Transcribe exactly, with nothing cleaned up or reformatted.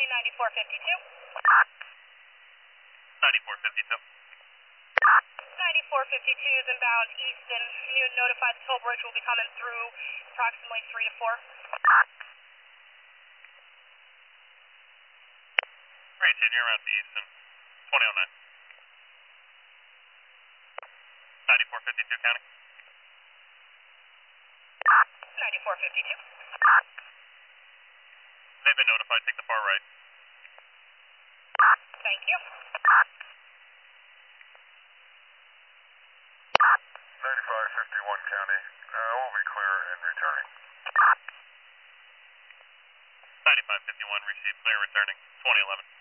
County ninety-four fifty-two. ninety-four fifty-two. ninety-four fifty-two is inbound east, and you notified the toll bridge will be coming through approximately three to four. Great, ten, you're around to Easton. twenty oh nine. ninety-four fifty-two, County. ninety-four fifty-two. They've been notified, take the far right. Thank you. ninety-five fifty-one, County. Uh, we'll be clear and returning. ninety-five fifty-one, received, clear, returning. twenty eleven.